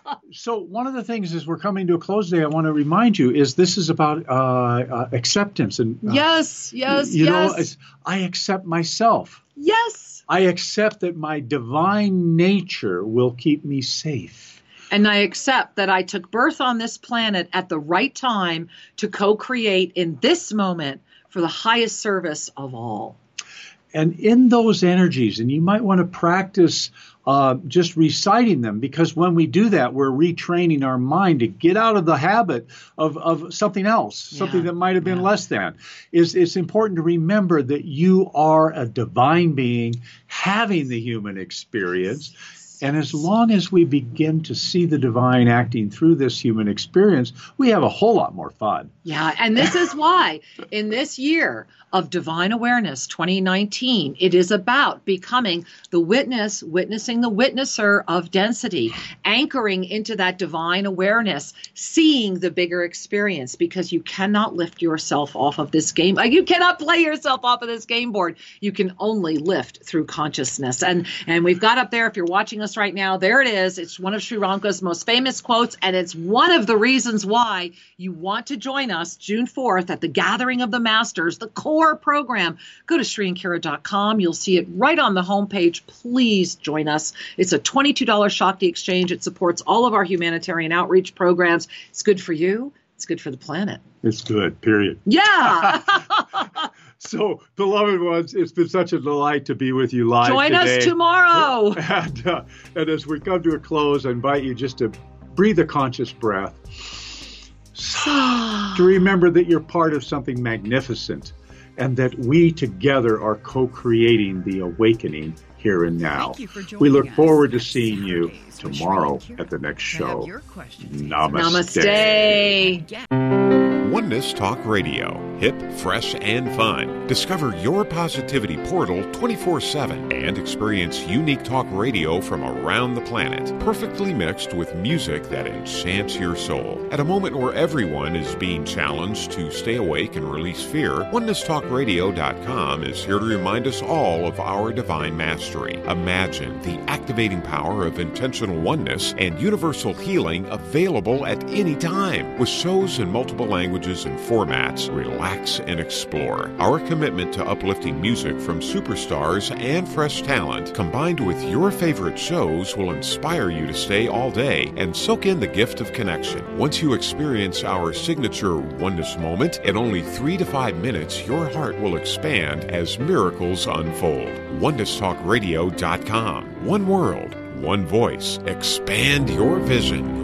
So one of the things as we're coming to a close today, I want to remind you is this is about uh, uh, acceptance. And uh, yes, yes, you yes. know, it's, I accept myself. Yes. I accept that my divine nature will keep me safe. And I accept that I took birth on this planet at the right time to co-create in this moment for the highest service of all. And in those energies, and you might want to practice uh, just reciting them, because when we do that, we're retraining our mind to get out of the habit of, of something else, yeah. something that might have been yeah. less than. It's, it's important to remember that you are a divine being having the human experience. And as long as we begin to see the divine acting through this human experience, we have a whole lot more fun. Yeah, and this is why in this year of Divine Awareness twenty nineteen, it is about becoming the witness, witnessing the witnesser of density, anchoring into that divine awareness, seeing the bigger experience, because you cannot lift yourself off of this game. You cannot play yourself off of this game board. You can only lift through consciousness. And and we've got up there, if you're watching us right now, there it is. It's one of Sri Ramka's most famous quotes, and it's one of the reasons why you want to join us June fourth at the Gathering of the Masters, the core program. Go to Sri and Kira dot com. You'll see it right on the homepage. Please join us. It's a twenty-two dollars Shakti exchange. It supports all of our humanitarian outreach programs. It's good for you. It's good for the planet. It's good, period. Yeah. So, beloved ones, it's been such a delight to be with you live Join today. us tomorrow. And, uh, and as we come to a close, I invite you just to breathe a conscious breath. To remember that you're part of something magnificent and that we together are co-creating the awakening here and now. We look forward to seeing you tomorrow at the next show. Namaste. Namaste. Oneness Talk Radio. Hip, fresh, and fun. Discover your positivity portal twenty-four seven and experience unique talk radio from around the planet, perfectly mixed with music that enchants your soul. At a moment where everyone is being challenged to stay awake and release fear, Oneness Talk Radio dot com is here to remind us all of our divine mastery. Imagine the activating power of intentional oneness and universal healing available at any time. With shows in multiple languages and formats, relax and explore. Our commitment to uplifting music from superstars and fresh talent, combined with your favorite shows, will inspire you to stay all day and soak in the gift of connection. Once you experience our signature oneness moment, in only three to five minutes, your heart will expand as miracles unfold. Oneness Talk Radio dot com. One world, one voice. Expand your vision.